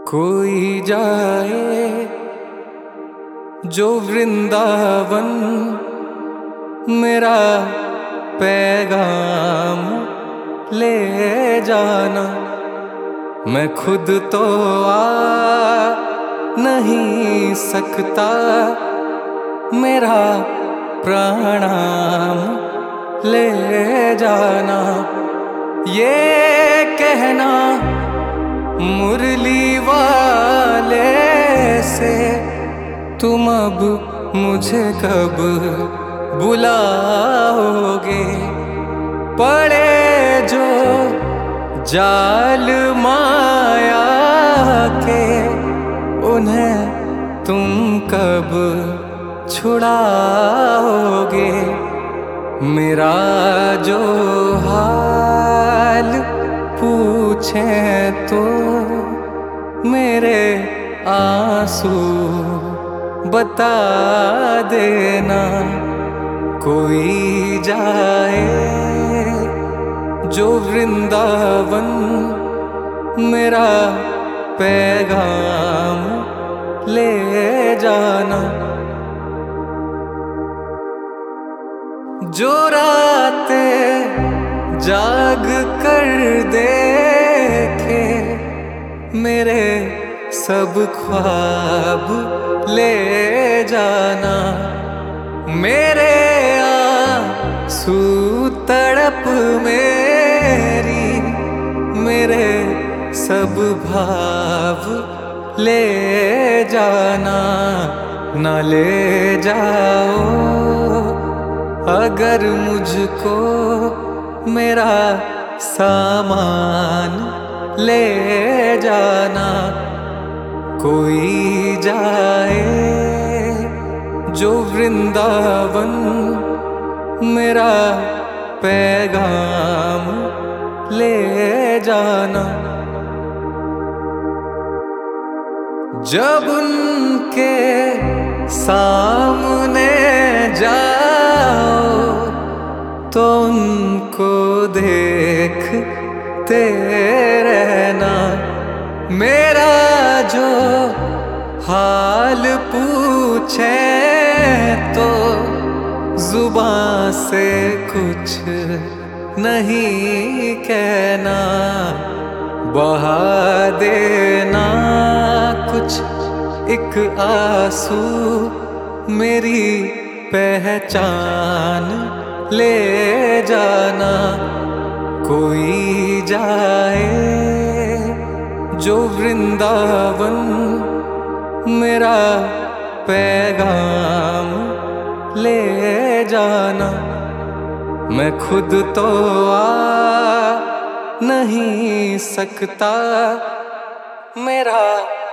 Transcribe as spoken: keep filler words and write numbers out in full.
कोई जाए जो वृंदावन, मेरा पैगाम ले जाना। मैं खुद तो आ नहीं सकता, मेरा प्रणाम ले जाना। ये कहना मुरली वाले से, तुम अब मुझे कब बुलाओगे। पड़े जो जाल माया के, उन्हें तुम कब छुड़ाओगे। मेरा जो हाल पूछें तो मेरे आंसू बता देना। कोई जाए जो वृंदावन, मेरा पैगाम ले जाना। जो रातें जाग कर देखे, मेरे सब ख्वाब ले जाना। मेरे आंसू तड़प मेरी, मेरे सब भाव ले जाना। न ले जाओ अगर मुझको मेरा सामान ले जाना। कोई जाए जो वृंदावन, मेरा पैगाम ले जाना। जब उनके सामने जाओ तो उनको देखते रहना। मेरा जो हाल पूछे तो जुबान से कुछ नहीं कहना। बहा देना कुछ एक आंसू, मेरी पहचान ले जाना। कोई जाए जो वृंदावन, मेरा पैगाम ले जाना। मैं खुद तो आ नहीं सकता, मेरा